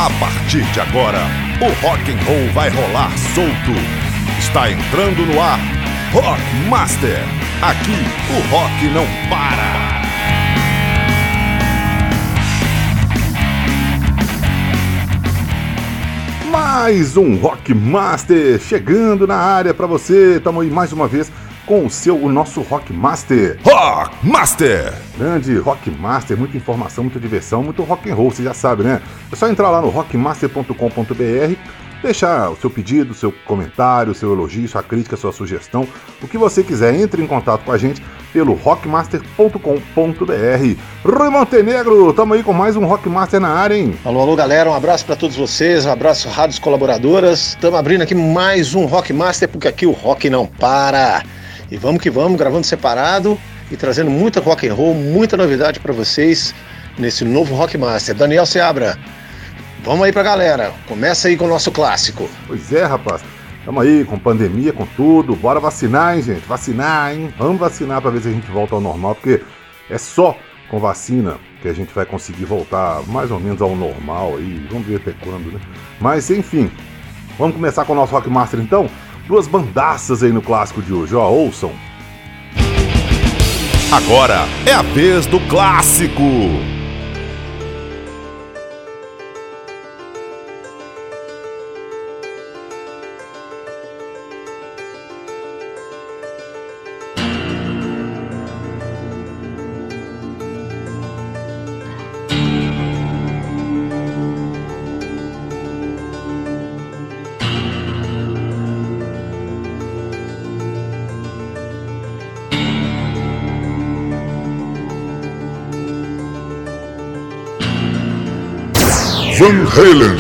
A partir de agora, o rock and roll vai rolar solto. Está entrando no ar, Rock Master. Aqui, o rock não para. Mais um Rock Master chegando na área para você. Estamos aí mais uma vez com o nosso Rock Master. Rock Master! Grande Rock Master, muita informação, muita diversão, muito rock and roll, você já sabe, né? É só entrar lá no rockmaster.com.br, deixar o seu pedido, seu comentário, seu elogio, sua crítica, sua sugestão, o que você quiser. Entre em contato com a gente pelo rockmaster.com.br. Rui Montenegro, estamos aí com mais um Rock Master na área, hein? Alô, galera, um abraço para todos vocês, um abraço rádios colaboradoras. Estamos abrindo aqui mais um Rock Master, porque aqui o rock não para. E vamos que vamos, gravando separado e trazendo muita rock and roll, muita novidade para vocês nesse novo Rock Master. Daniel Seabra, vamos aí pra galera, começa aí com o nosso clássico. Pois é, rapaz, estamos aí com pandemia, com tudo, bora vacinar, hein, gente, vacinar, hein, vamos vacinar para ver se a gente volta ao normal, porque é só com vacina que a gente vai conseguir voltar mais ou menos ao normal aí, vamos ver até quando, né? Mas enfim, vamos começar com o nosso Rock Master então? Duas bandaças aí no clássico de hoje, ó, ouçam. Agora é a vez do clássico. Van Halen.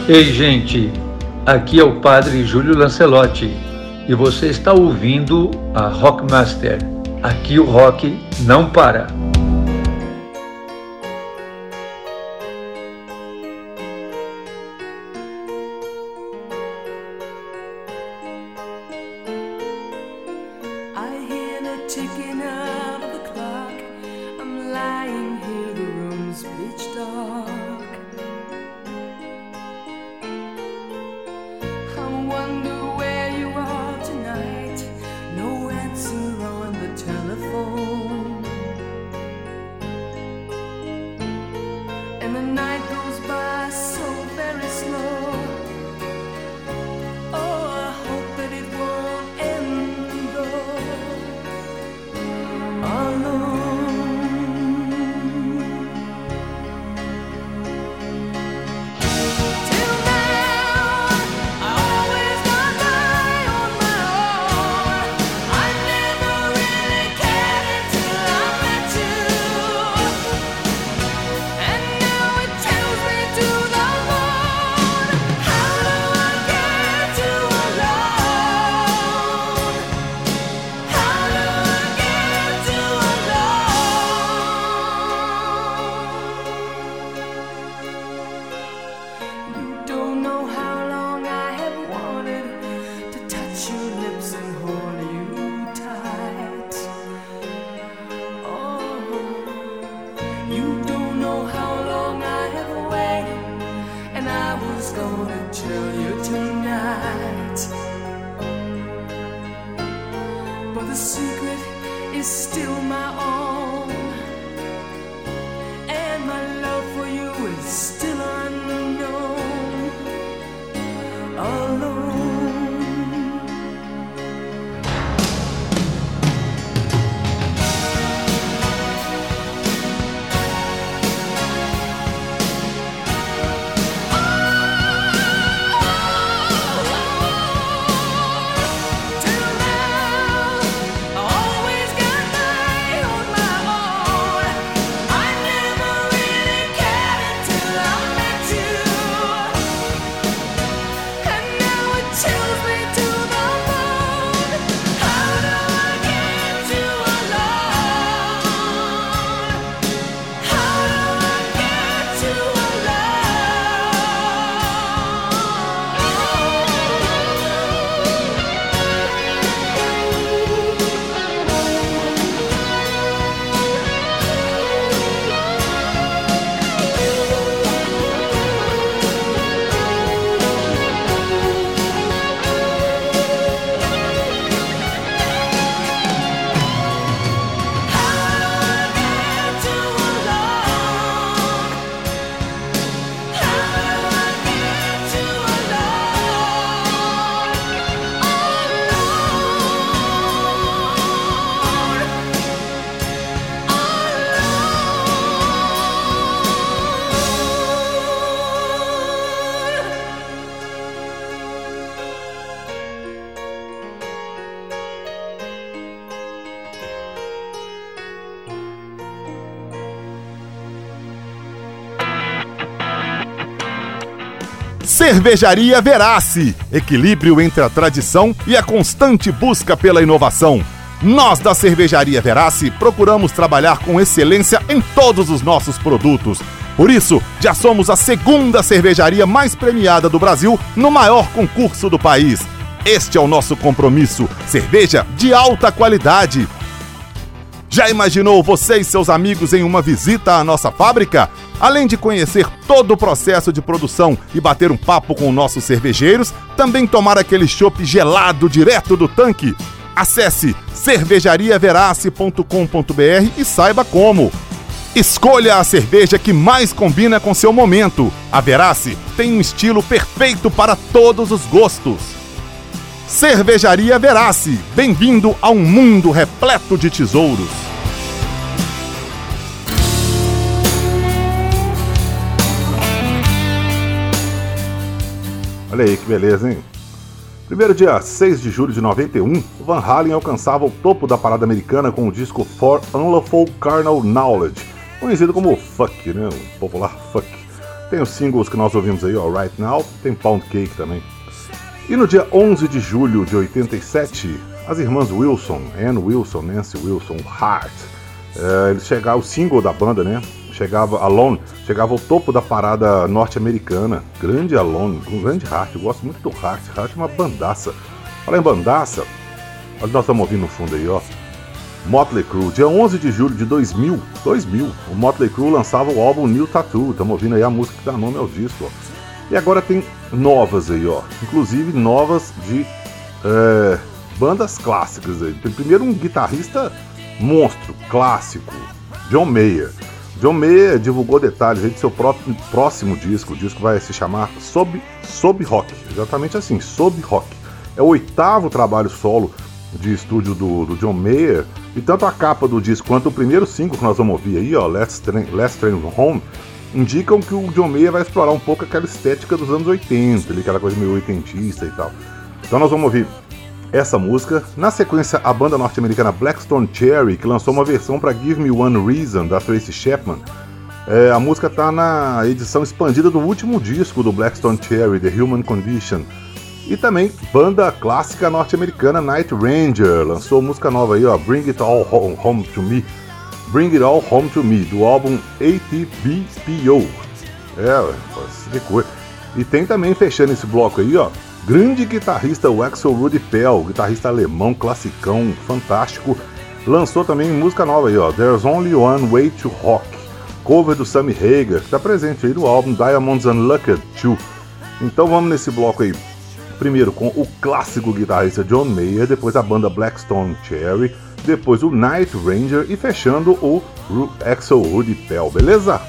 Ei, gente, aqui é o Padre Júlio Lancelotti e você está ouvindo a Rockmaster. Aqui o rock não para. Cervejaria Verace, equilíbrio entre a tradição e a constante busca pela inovação. Nós da Cervejaria Verace procuramos trabalhar com excelência em todos os nossos produtos. Por isso, já somos a segunda cervejaria mais premiada do Brasil no maior concurso do país. Este é o nosso compromisso, cerveja de alta qualidade. Já imaginou você e seus amigos em uma visita à nossa fábrica? Além de conhecer todo o processo de produção e bater um papo com nossos cervejeiros, também tomar aquele chopp gelado direto do tanque? Acesse cervejariaverace.com.br e saiba como. Escolha a cerveja que mais combina com seu momento. A Verace tem um estilo perfeito para todos os gostos. Cervejaria Verace, bem-vindo a um mundo repleto de tesouros. Olha aí que beleza, hein? Primeiro dia 6 de julho de 91, o Van Halen alcançava o topo da parada americana com o disco For Unlawful Carnal Knowledge, conhecido como Fuck, né? O popular Fuck. Tem os singles que nós ouvimos aí, ó, Right Now, tem Pound Cake também. E no dia 11 de julho de 87, as irmãs Wilson, Ann Wilson, Nancy Wilson, Heart, eles chegaram, o single da banda, né? Chegava ao topo da parada norte-americana. Grande Alone, um grande Heart, eu gosto muito do Heart. Heart é uma bandaça. Fala em bandaça, olha o que nós estamos ouvindo no fundo aí, ó. Motley Crue, dia 11 de julho de 2000, o Motley Crue lançava o álbum New Tattoo. Estamos ouvindo aí a música que dá nome ao disco, ó. E agora tem novas aí, ó, inclusive novas de bandas clássicas aí. Tem primeiro um guitarrista monstro, clássico, John Mayer. John Mayer divulgou detalhes aí do seu próximo disco. O disco vai se chamar Sob Rock, exatamente assim, Sob Rock. É o 8º trabalho solo de estúdio do John Mayer, e tanto a capa do disco quanto o primeiro single que nós vamos ouvir aí, ó, Last Train Home, indicam que o John Mayer vai explorar um pouco aquela estética dos anos 80, ali, aquela coisa meio oitentista e tal. Então nós vamos ouvir essa música. Na sequência, a banda norte-americana Blackstone Cherry, que lançou uma versão para Give Me One Reason, da Tracy Chapman. A música está na edição expandida do último disco do Blackstone Cherry, The Human Condition. E também, banda clássica norte-americana Night Ranger, lançou música nova aí, ó, Bring It All Home to Me, do álbum ATBPO. Que coisa. E tem também, fechando esse bloco aí, ó, grande guitarrista, o Axel Rudi Pell, guitarrista alemão, classicão, fantástico, lançou também música nova aí, ó, There's Only One Way to Rock, cover do Sammy Hagar, que está presente aí no álbum Diamonds Unlucked 2. Então vamos nesse bloco aí. Primeiro com o clássico guitarrista John Mayer, depois a banda Blackstone Cherry, depois o Night Ranger e fechando o Axel Rudi Pell, beleza?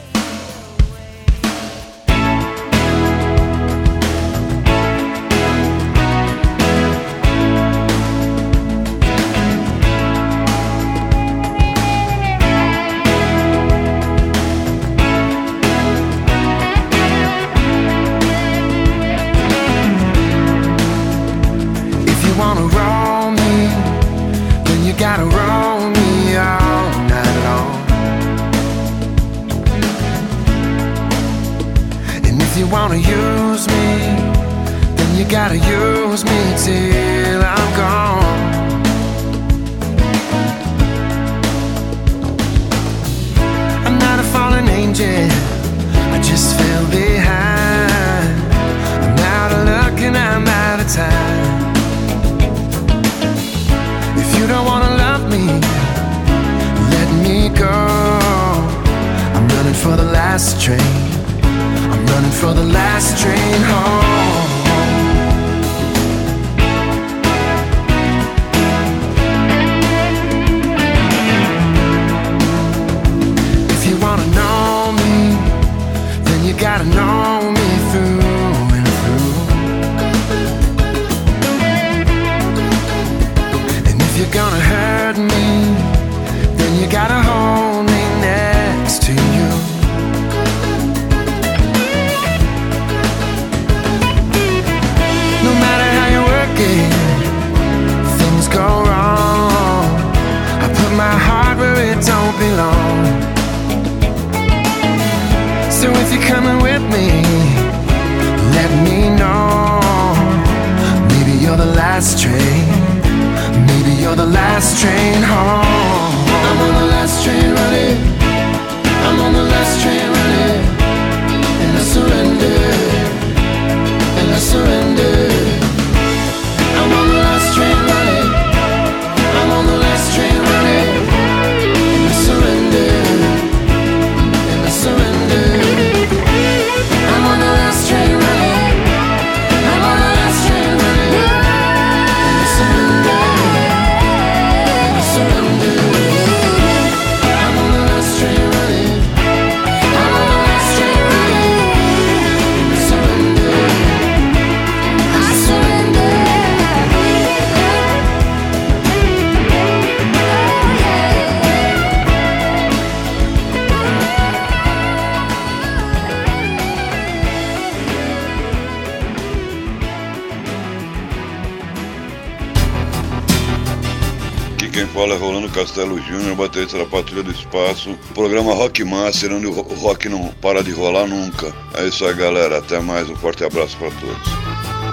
fala é Rolando Castelo Júnior, baterista da Patrulha do Espaço. Programa Rock Master, onde o rock não para de rolar nunca. É isso aí, galera. Até mais. Um forte abraço para todos.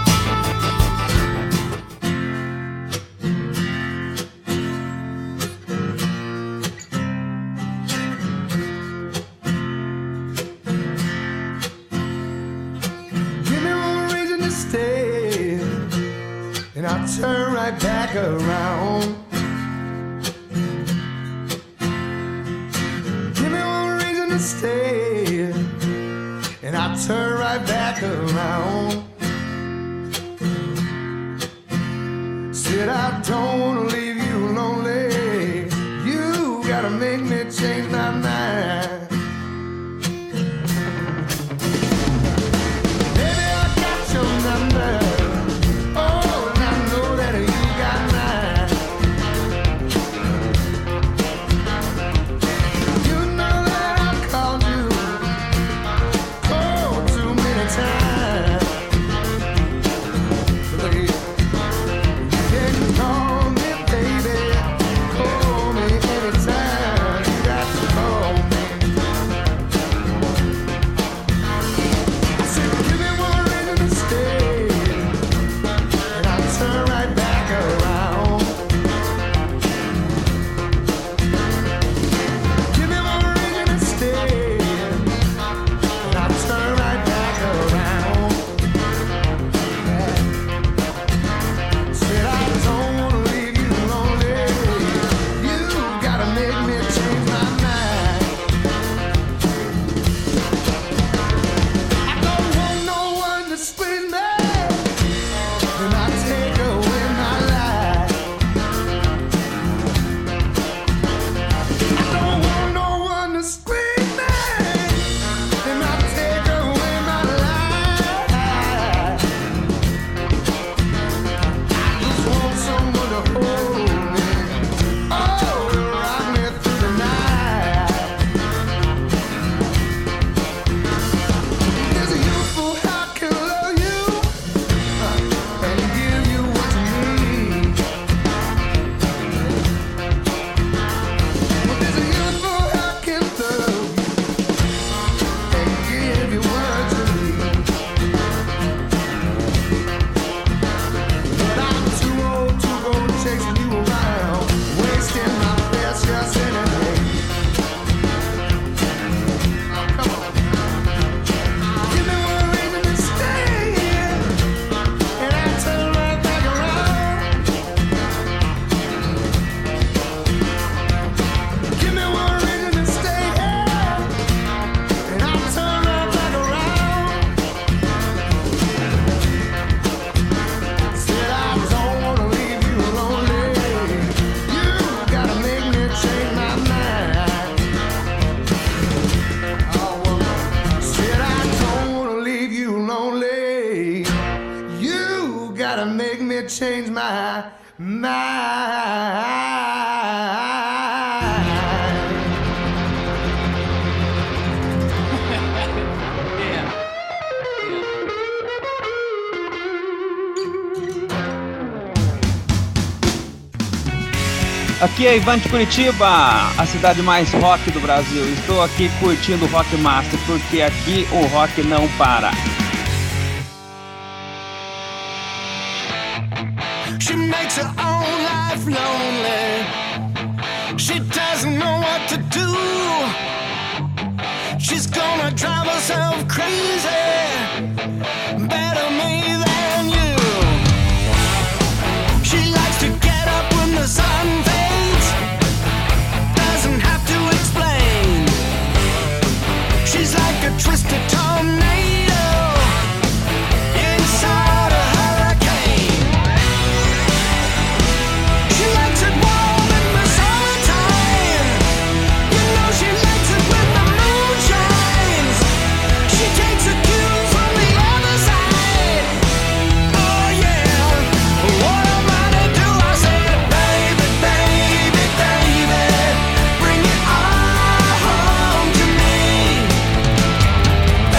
Turn right back around. Give me one reason to stay, and I'll turn right back around. Said I don't wanna leave you lonely. You gotta make me change my mind. Baby, I got your number. Change my mind. Aqui é Ivan de Curitiba, a cidade mais rock do Brasil. Estou aqui curtindo o Rock Master porque aqui o rock não para. She makes her own life lonely. She doesn't know what to do. She's gonna drive herself crazy. Better me than you. She likes to get up when the sun fades. Doesn't have to explain. She's like a twisted tornado inside a hurricane. She likes it warm in the summertime. You know she likes it when the moon shines. She takes a cue from the other side. Oh yeah, what am I to do? I said, baby, baby, baby, bring it all home to me.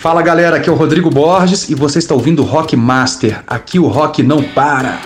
Fala galera, aqui é o Rodrigo Borges e você está ouvindo o Rock Master. Aqui o rock não para.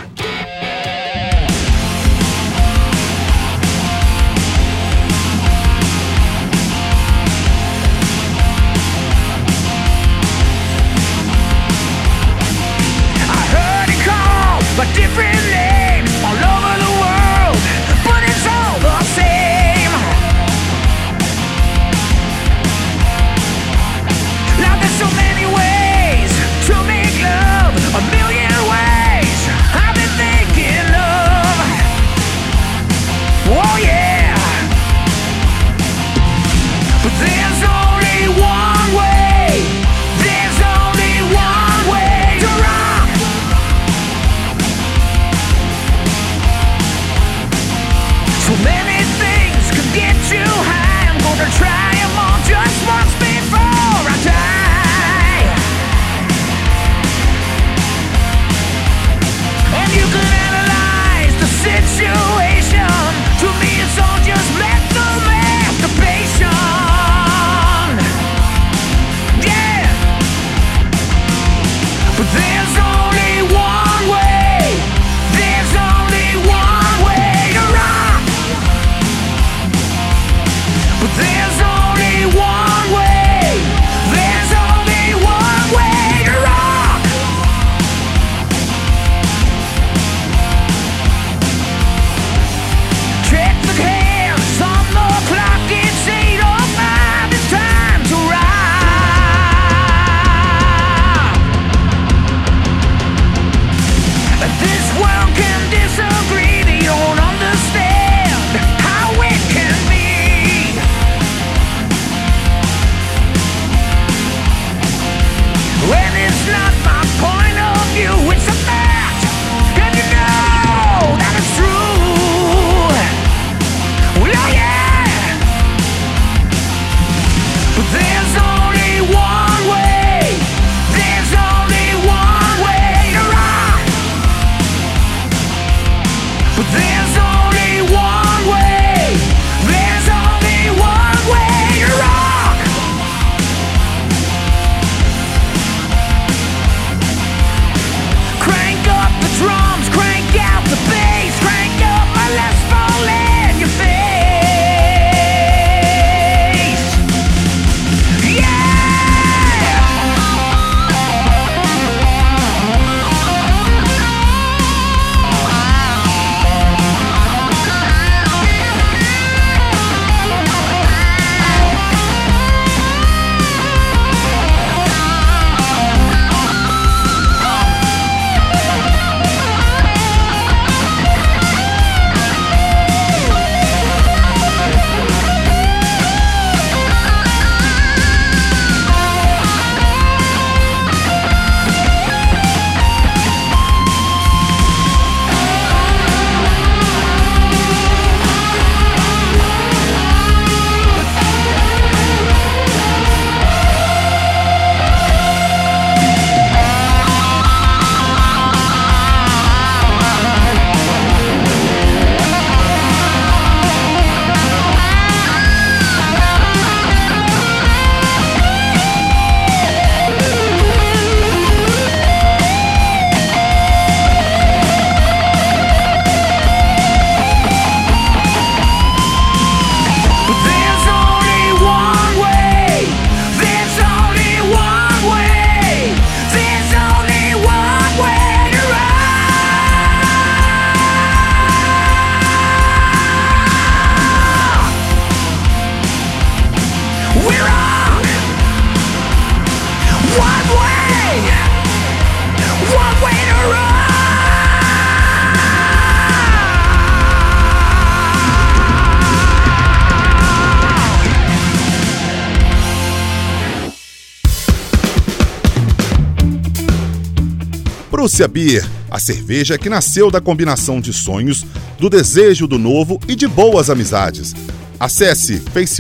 Prússia Beer, a cerveja que nasceu da combinação de sonhos, do desejo do novo e de boas amizades. Acesse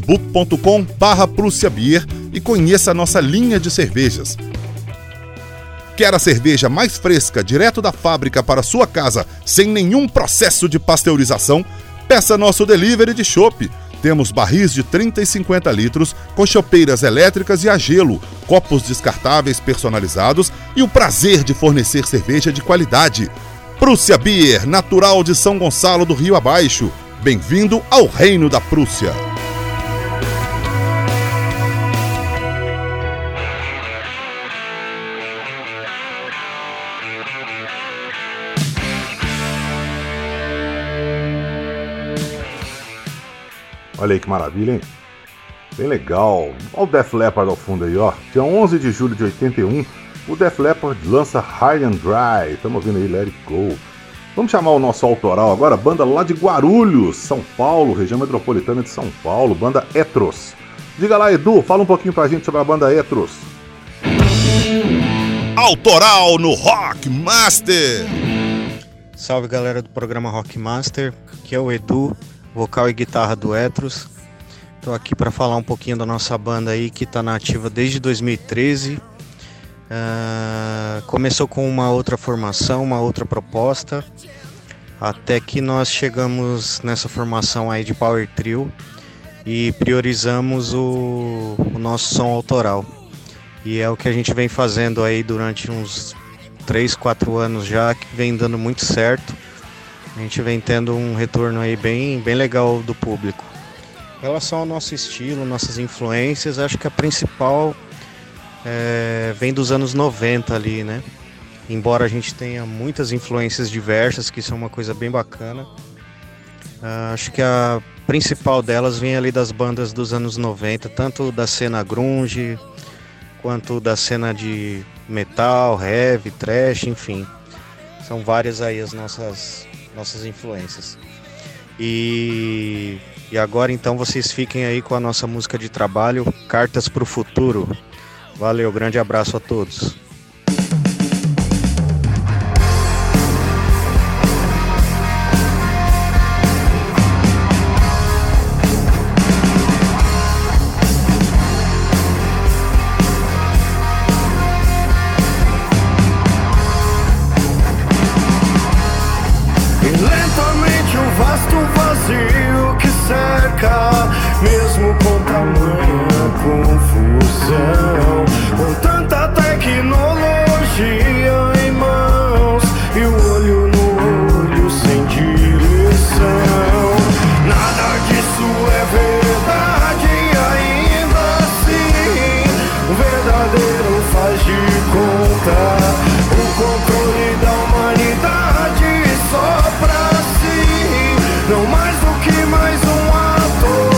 facebook.com/Prússia Beer e conheça a nossa linha de cervejas. Quer a cerveja mais fresca, direto da fábrica para sua casa, sem nenhum processo de pasteurização? Peça nosso delivery de chopp. Temos barris de 30 e 50 litros, com chopeiras elétricas e a gelo, copos descartáveis personalizados e o prazer de fornecer cerveja de qualidade. Prússia Beer, natural de São Gonçalo do Rio Abaixo. Bem-vindo ao Reino da Prússia. Olha aí que maravilha, hein? Bem legal. Olha o Def Leppard ao fundo aí, ó. Dia 11 de julho de 81, o Def Leppard lança High and Dry. Estamos ouvindo aí Let It Go. Vamos chamar o nosso autoral agora, banda lá de Guarulhos, São Paulo, região metropolitana de São Paulo, banda Etros. Diga lá, Edu, fala um pouquinho pra gente sobre a banda Etros. Autoral no Rock Master. Salve galera do programa Rock Master, aqui é o Edu, vocal e guitarra do Etros. Estou aqui para falar um pouquinho da nossa banda aí que está na ativa desde 2013. Começou com uma outra formação, uma outra proposta, até que nós chegamos nessa formação aí de Power Trio e priorizamos o nosso som autoral. E é o que a gente vem fazendo aí durante uns 3, 4 anos já, que vem dando muito certo. A gente vem tendo um retorno aí bem legal do público. Em relação ao nosso estilo, nossas influências, acho que a principal vem dos anos 90 ali, né? Embora a gente tenha muitas influências diversas, que isso é uma coisa bem bacana. Acho que a principal delas vem ali das bandas dos anos 90, tanto da cena grunge, quanto da cena de metal, heavy, thrash, enfim. São várias aí as nossas influências. E agora então vocês fiquem aí com a nossa música de trabalho, Cartas pro Futuro. Valeu, grande abraço a todos. Lentamente o vasto vazio que cerca, mesmo com tamanha confusão, com tanta tecnologia em mãos e o olho no olho sem direção. Nada disso é verdade ainda assim, o verdadeiro faz de conta, o controle da humanidade só pra si, não mais do que mais um ator.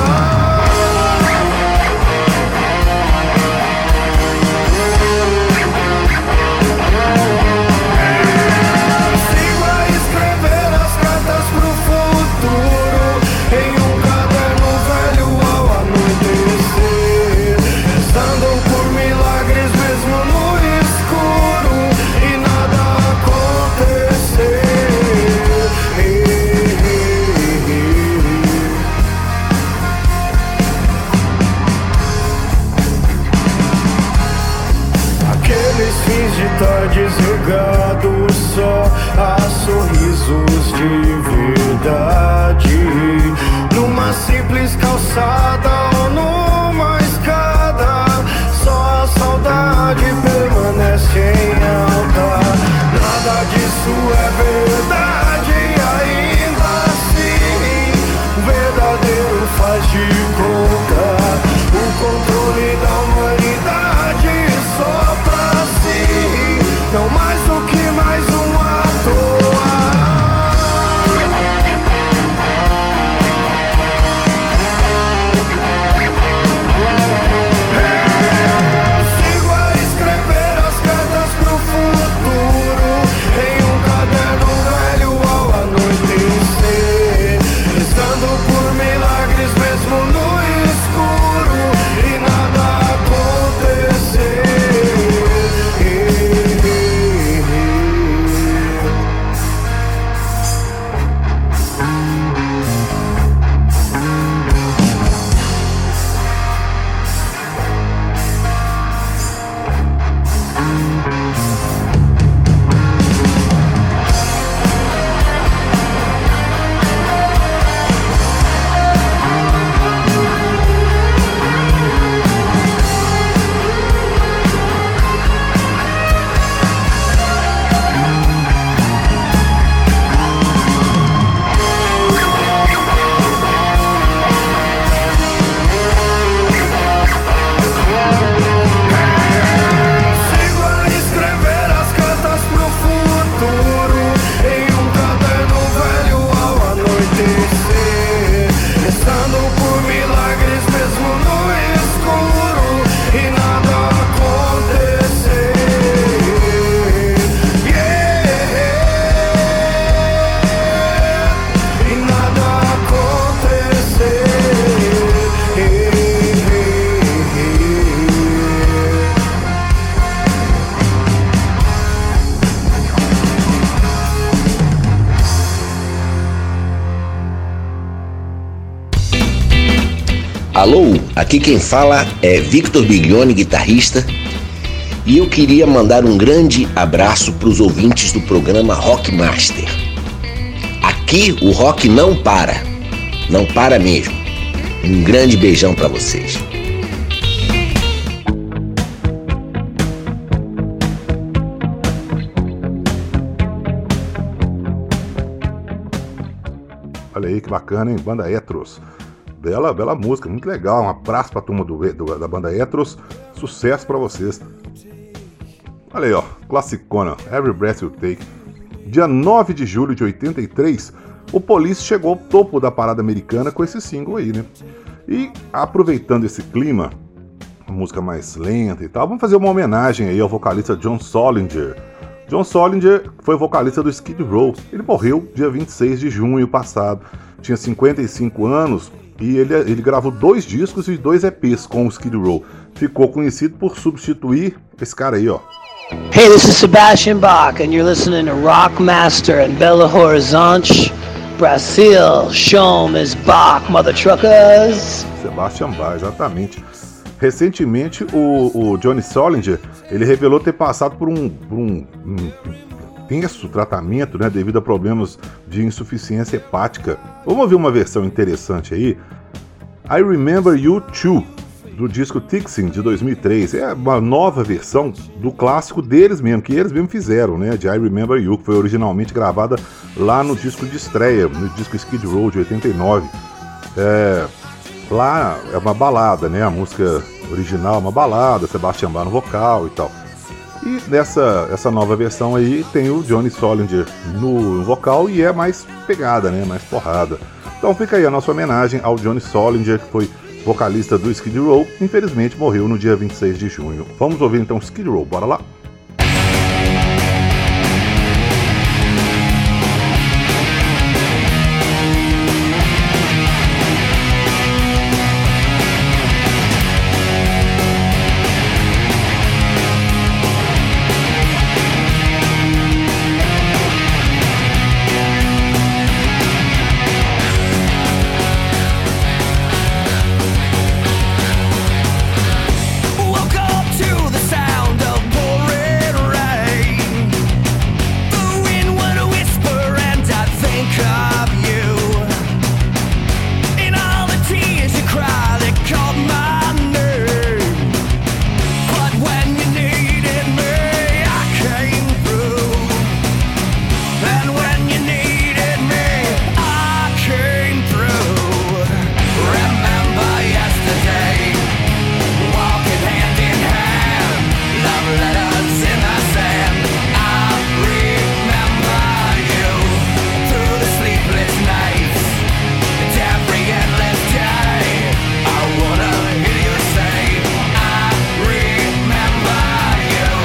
Sigo a escrever as cartas pro futuro em um caderno velho ao anoitecer, rezando por milagres mesmo no escuro e nada acontecer. Aqueles fins de tardes regados só a sorrisos de verdade, numa simples calçada ou numa escada, só a saudade permanece em alta. Nada disso é verdade ainda assim, o verdadeiro faz de conta, o controle da humanidade só pra si, não mais do que mais um ator. Alô, aqui quem fala é Victor Biglione, guitarrista, e eu queria mandar um grande abraço para os ouvintes do programa Rock Master. Aqui o rock não para mesmo. Um grande beijão para vocês. Olha aí que bacana, hein? Banda Etros. Bela música, muito legal. Um abraço pra turma da banda Etros. Sucesso pra vocês. Olha aí, ó. Classicona, Every Breath You Take. Dia 9 de julho de 83, o Police chegou ao topo da parada americana com esse single aí, né? E aproveitando esse clima, uma música mais lenta e tal, vamos fazer uma homenagem aí ao vocalista John Solinger. John Solinger foi vocalista do Skid Row. Ele morreu dia 26 de junho passado. Tinha 55 anos e ele gravou 2 discos e 2 EPs com o Skid Row. Ficou conhecido por substituir esse cara aí, ó. Hey, this is Sebastian Bach and you're listening to Rock Master in Belo Horizonte, Brasil. Show me Bach, mother truckers. Sebastian Bach, exatamente. Recentemente, o Johnny Solinger, ele revelou ter passado por um tenso tratamento, né, devido a problemas de insuficiência hepática. Vamos ouvir uma versão interessante aí. I Remember You Too, do disco Tixin, de 2003. É uma nova versão do clássico deles mesmo, que eles mesmos fizeram, né, de I Remember You, que foi originalmente gravada lá no disco de estreia, no disco Skid Row, de 89. Lá é uma balada, né? A música original é uma balada, Sebastian Bach no vocal e tal. E essa nova versão aí tem o Johnny Solinger no vocal e é mais pegada, né? Mais porrada. Então fica aí a nossa homenagem ao Johnny Solinger, que foi vocalista do Skid Row. Infelizmente morreu no dia 26 de junho. Vamos ouvir então Skid Row, bora lá? Woke up to the sound of pouring rain. The wind would whisper and I'd think of you. In all the tears you cried, it called my name. But when you needed me, I came through. And when you needed me, I came through. Remember yesterday, walking hand in hand, love letters in the sand. I remember you through the sleepless nights and every endless day. I wanna hear you say, I remember you.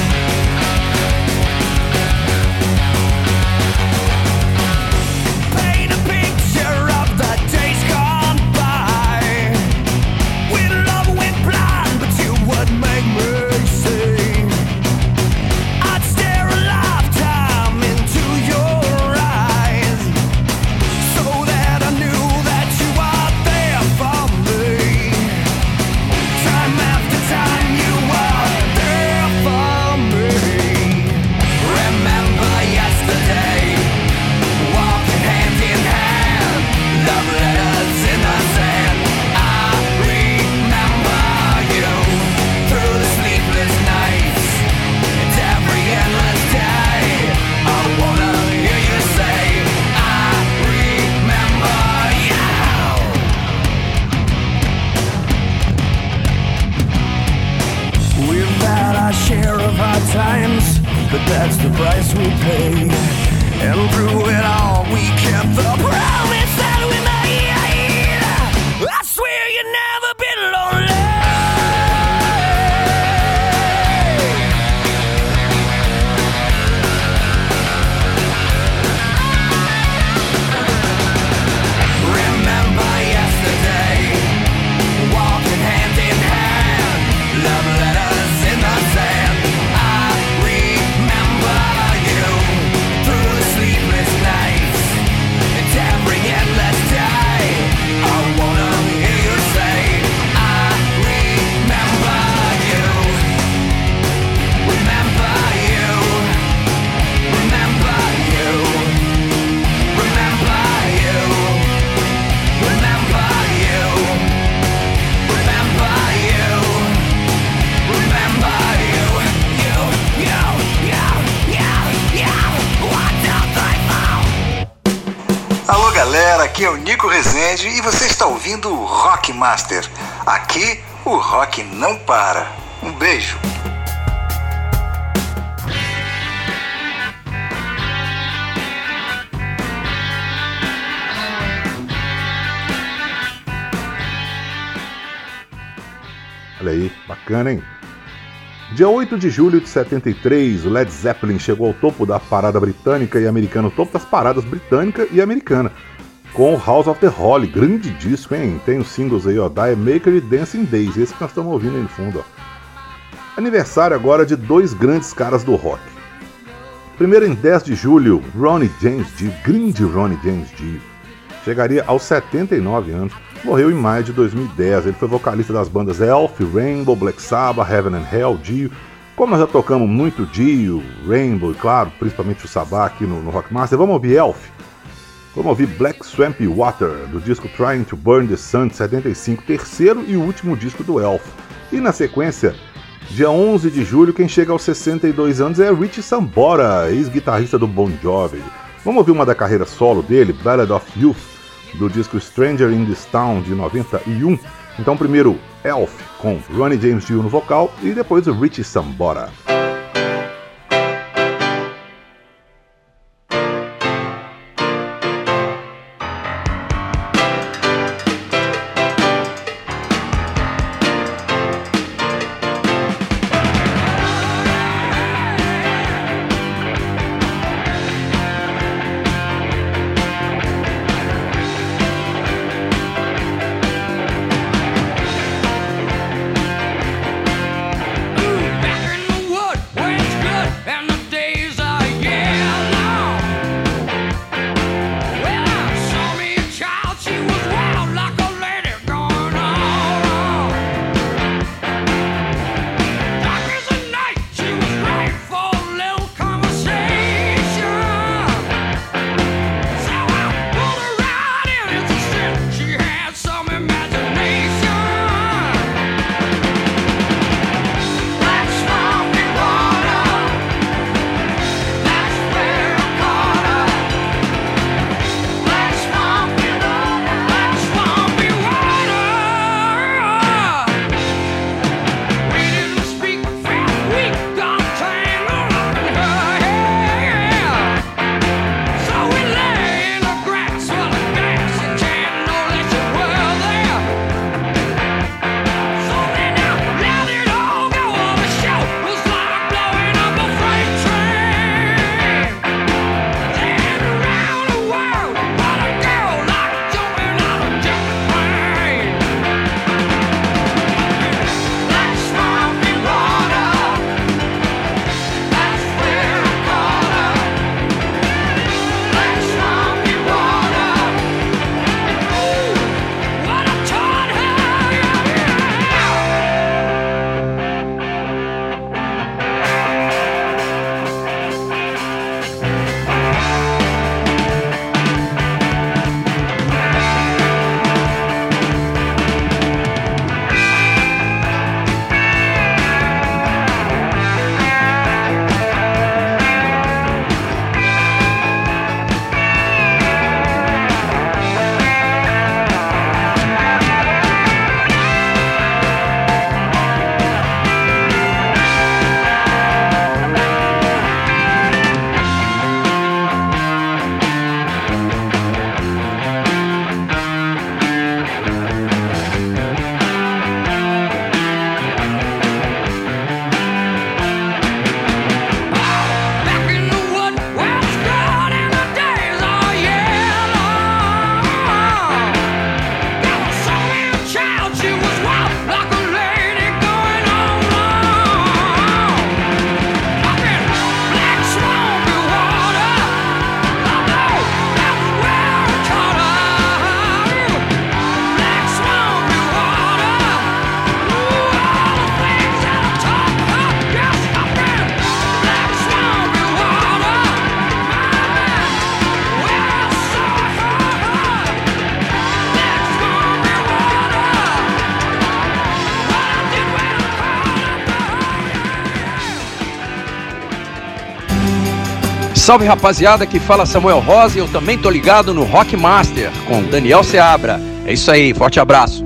Paint a picture of the days gone by. When love went blind, but you would make me see. I'd stare a lifetime into your eyes, so that I knew that you are there for me. Time after time, you are there for me. Remember yesterday, walking hand in hand, love letters in the sand. I remember you through the sleepless nights and every endless day. I wanna hear you say, I remember you. We've had our share of hard times, but that's the price we pay. And through it all, we kept the promise that we made. I swear you've never been lonely. Remember yesterday, walking hand in hand, love letters in the sand. I remember you through the sleepless nights and every endless aqui é o Nico Rezende e você está ouvindo o Rock Master. Aqui o rock não para. Um beijo. Olha aí, bacana, hein? Dia 8 de julho de 73, o Led Zeppelin chegou ao topo da parada britânica e americana, o topo das paradas britânica e americana, com House of the Holly, grande disco, hein? Tem os singles aí, ó, Die Maker e Dancing Days, esse que nós estamos ouvindo aí no fundo, ó. Aniversário agora de dois grandes caras do rock. Primeiro em 10 de julho, Ronnie James Dio, grande Ronnie James Dio, chegaria aos 79 anos, morreu em maio de 2010. Ele foi vocalista das bandas Elf, Rainbow, Black Sabbath, Heaven and Hell, Dio. Como nós já tocamos muito Dio, Rainbow e claro, principalmente o Sabbath aqui no Rock Master, vamos ouvir Elf. Vamos ouvir Black Swampy Water, do disco Trying to Burn the Sun de 75, terceiro e último disco do Elf. E na sequência, dia 11 de julho, quem chega aos 62 anos é Richie Sambora, ex-guitarrista do Bon Jovi. Vamos ouvir uma da carreira solo dele, Ballad of Youth, do disco Stranger in This Town de 91. Então primeiro Elf com Ronnie James Dio no vocal e depois o Richie Sambora. Back in the woods. Salve rapaziada, que fala Samuel Rosa e eu também tô ligado no Rock Master com Daniel Seabra. É isso aí, forte abraço.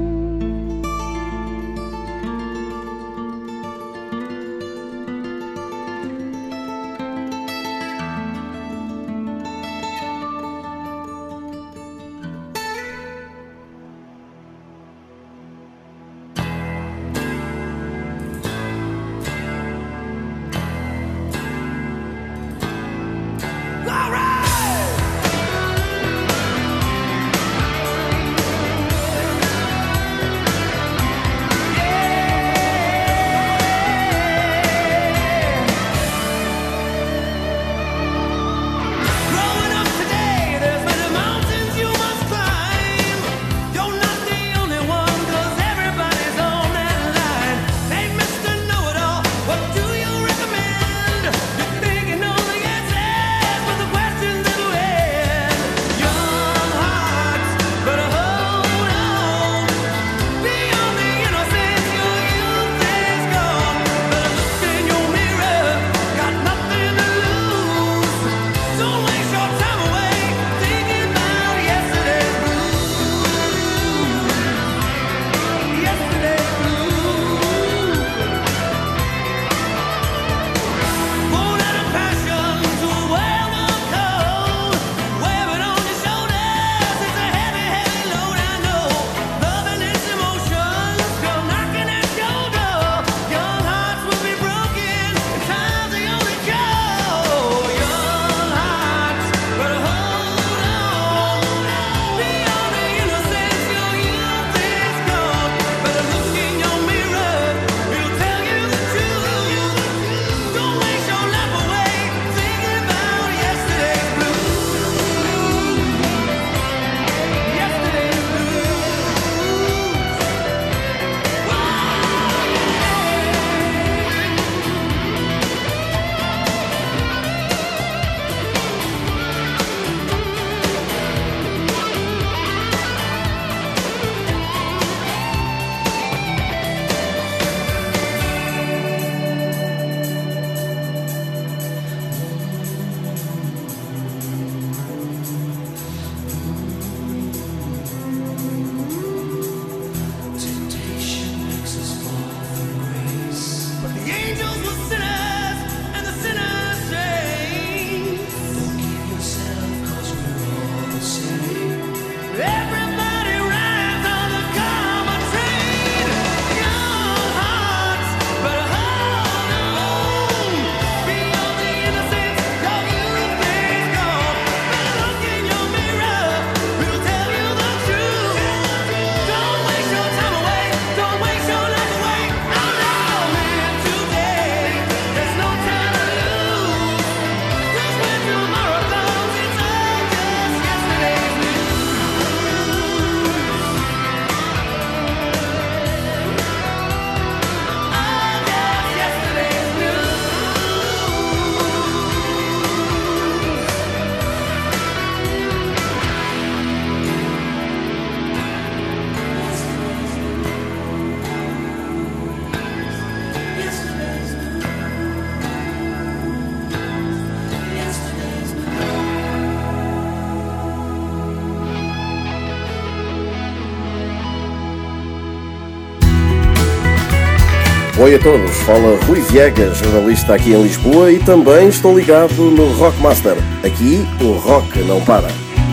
Oi a todos, fala Rui Viegas, jornalista aqui em Lisboa e também estou ligado no Rock Master. Aqui o rock não para.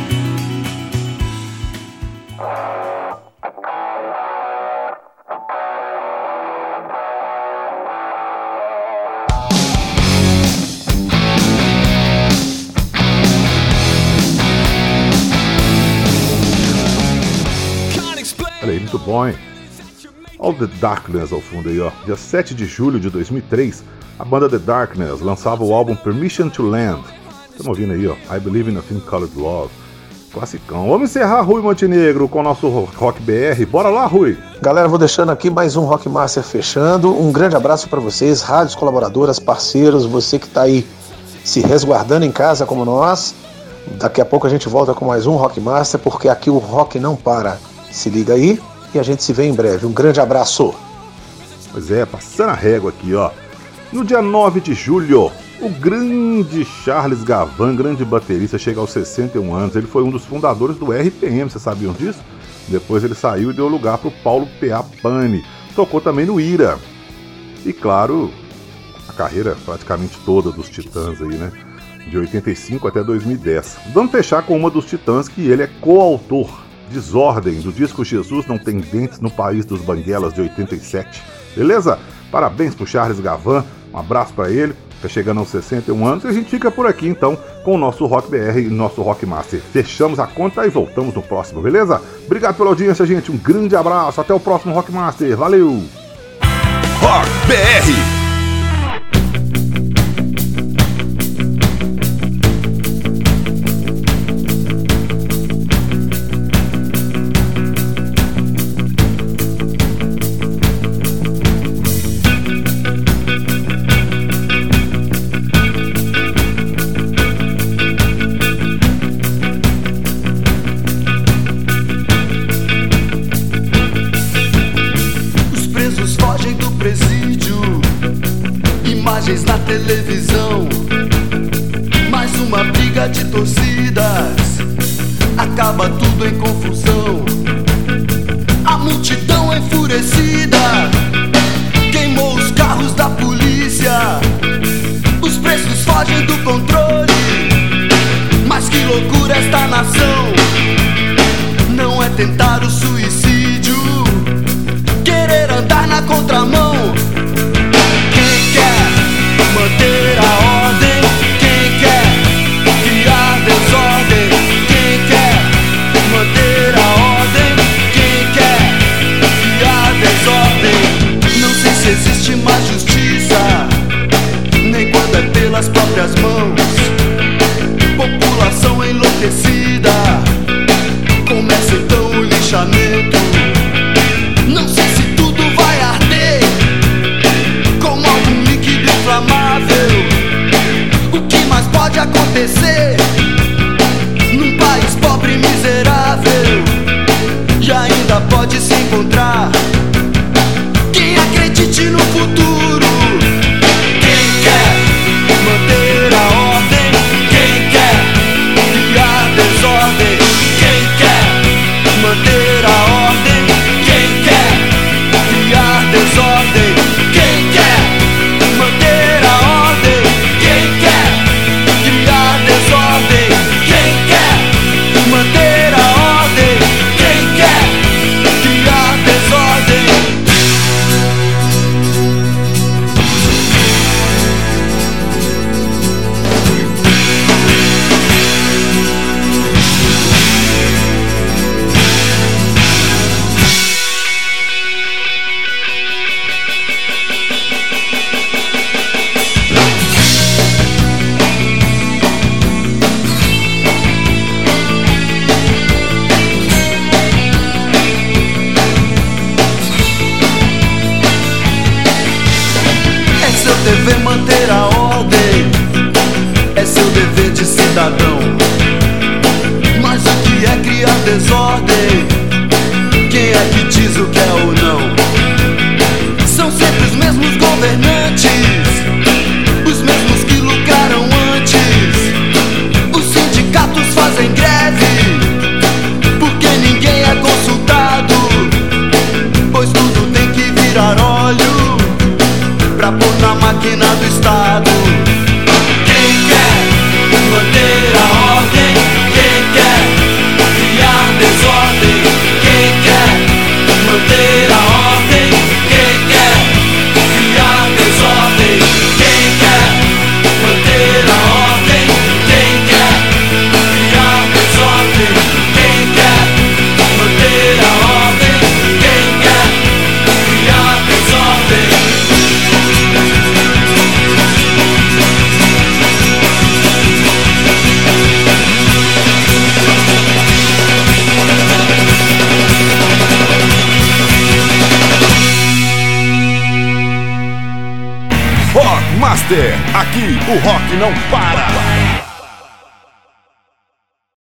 Olha aí, muito bom, hein? All The Darkness ao fundo aí, ó. Dia 7 de julho de 2003, a banda The Darkness lançava o álbum Permission to Land. Estamos ouvindo aí, ó, I Believe in a Thing Called Love. Classicão. Vamos encerrar, Rui Montenegro, com o nosso Rock BR. Bora lá, Rui! Galera, vou deixando aqui mais um Rock Master fechando. Um grande abraço para vocês, rádios colaboradoras, parceiros, você que tá aí se resguardando em casa como nós. Daqui a pouco a gente volta com mais um Rock Master, porque aqui o rock não para. Se liga aí. E a gente se vê em breve. Um grande abraço. Pois é, passando a régua aqui, ó. No dia 9 de julho, O grande Charles Gavan, grande baterista, chega aos 61 anos. Ele foi um dos fundadores do RPM, vocês sabiam disso? Depois ele saiu e deu lugar para o Paulo P.A. Pani. Tocou também no Ira. E claro, a carreira praticamente toda dos Titãs aí, né? De 85 até 2010. Vamos fechar com uma dos Titãs que ele é coautor. Desordem, do disco Jesus Não Tem Dentes no País dos Banguelas, de 87. Beleza? Parabéns pro Charles Gavan, um abraço para ele. Tá chegando aos 61 anos e a gente fica por aqui então com o nosso Rock BR e nosso Rock Master. Fechamos a conta e voltamos no próximo, beleza? Obrigado pela audiência, gente. Um grande abraço. Até o próximo Rock Master. Valeu! Rock BR. Na televisão, mais uma briga de torcidas, acaba tudo em confusão. A multidão enfurecida queimou os carros da polícia. Os preços fogem do controle, mas que loucura esta nação. Não é tentar o suicídio, querer andar na contramão. Manter a ordem, quem quer criar desordem, quem quer manter a ordem, quem quer criar desordem. Não sei se existe mais justiça, nem quando é pelas próprias mãos. População enlouquecida, começa então o lixamento. Não sei se tudo vai arder como algum líquido inflamável. O que mais pode acontecer num país pobre e miserável? E ainda pode se encontrar quem acredite no futuro. Quem quer manter a ordem, quem quer criar desordem, quem quer manter a ordem, quem quer criar desordem, quem quer manter a ordem, quem quer criar desordem, quem quer manter a ordem, quem quer criar desordem. Dever manter a ordem, é seu dever de cidadão. Mas o que é criar desordem? Quem é que diz o que é ou não? São sempre os mesmos governantes, os mesmos que lucraram antes. Os sindicatos fazem greve porque ninguém é consultado, pois tudo tem que virar óleo pra pôr na máquina do Estado. Quem quer manter a ordem, quem quer criar desordem, quem quer manter a ordem, quem quer criar desordem, quem quer manter a ordem, quem quer criar desordem, quem quer manter a ordem, quem quer criar desordem. Rock Master, aqui o rock não para.